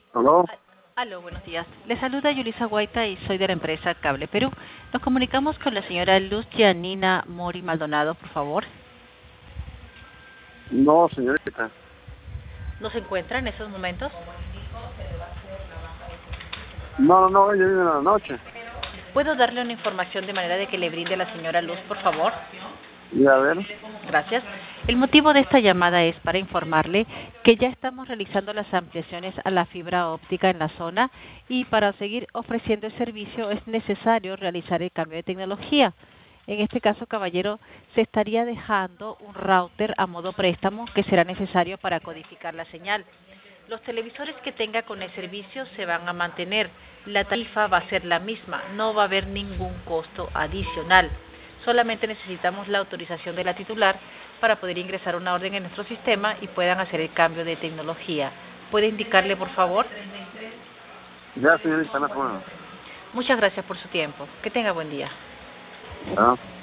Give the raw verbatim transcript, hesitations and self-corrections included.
¿Aló? A- Aló, buenos días. Le saluda Yulisa Guaita y soy de la empresa Cable Perú. Nos comunicamos con la señora Luz Yanina Mori Maldonado, por favor. No, señorita. ¿No se encuentra en esos momentos? No, no, no, ella viene en la noche. ¿Puedo darle una información de manera de que le brinde a la señora Luz, por favor? Y a ver, Gracias. El motivo de esta llamada es para informarle que ya estamos realizando las ampliaciones a la fibra óptica en la zona y para seguir ofreciendo el servicio es necesario realizar el cambio de tecnología. En este caso, caballero, se estaría dejando un router a modo préstamo que será necesario para codificar la señal. Los televisores que tenga con el servicio se van a mantener. La tarifa va a ser la misma, no va a haber ningún costo adicional. Solamente necesitamos la autorización de la titular para poder ingresar una orden en nuestro sistema y puedan hacer el cambio de tecnología. ¿Puede indicarle, por favor? ya, señorita, no, bueno. Muchas gracias por su tiempo. Que tenga buen día. Ah.